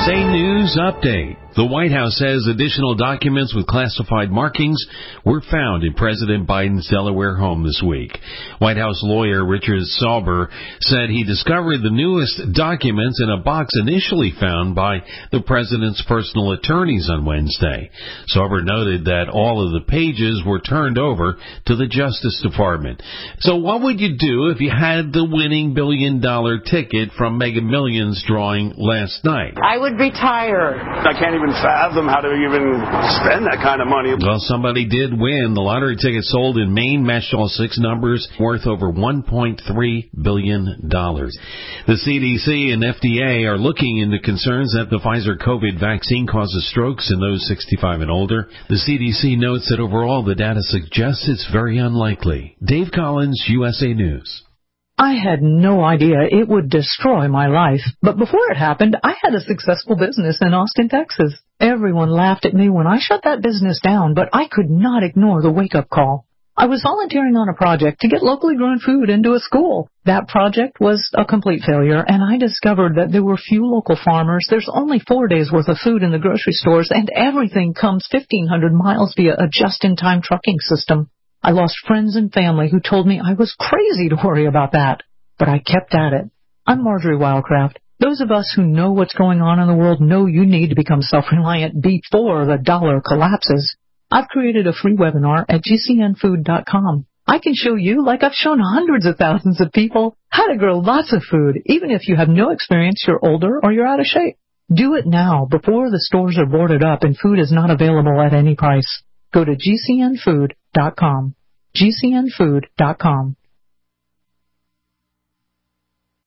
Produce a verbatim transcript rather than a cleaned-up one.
S A News Update. The White House says additional documents with classified markings were found in President Biden's Delaware home this week. White House lawyer Richard Sauber said he discovered the newest documents in a box initially found by the president's personal attorneys on Wednesday. Sauber noted that all of the pages were turned over to the Justice Department. So what would you do if you had the winning billion dollar ticket from Mega Millions drawing last night? I would retire. I can't even fathom how to even spend that kind of money. Well, somebody did win. The lottery ticket sold in Maine matched all six numbers, worth over one point three billion dollars. The C D C and F D A are looking into concerns that the Pfizer COVID vaccine causes strokes in those sixty-five and older. The C D C notes that overall the data suggests it's very unlikely. Dave Collins, U S A News. I had no idea it would destroy my life, but before it happened, I had a successful business in Austin, Texas. Everyone laughed at me when I shut that business down, but I could not ignore the wake-up call. I was volunteering on a project to get locally grown food into a school. That project was a complete failure, and I discovered that there were few local farmers. There's only four days' worth of food in the grocery stores, and everything comes fifteen hundred miles via a just-in-time trucking system. I lost friends and family who told me I was crazy to worry about that, but I kept at it. I'm Marjorie Wildcraft. Those of us who know what's going on in the world know you need to become self-reliant before the dollar collapses. I've created a free webinar at G C N food dot com. I can show you, like I've shown hundreds of thousands of people, how to grow lots of food, even if you have no experience, you're older, or you're out of shape. Do it now, before the stores are boarded up and food is not available at any price. Go to G C N food dot com. G C N food dot com.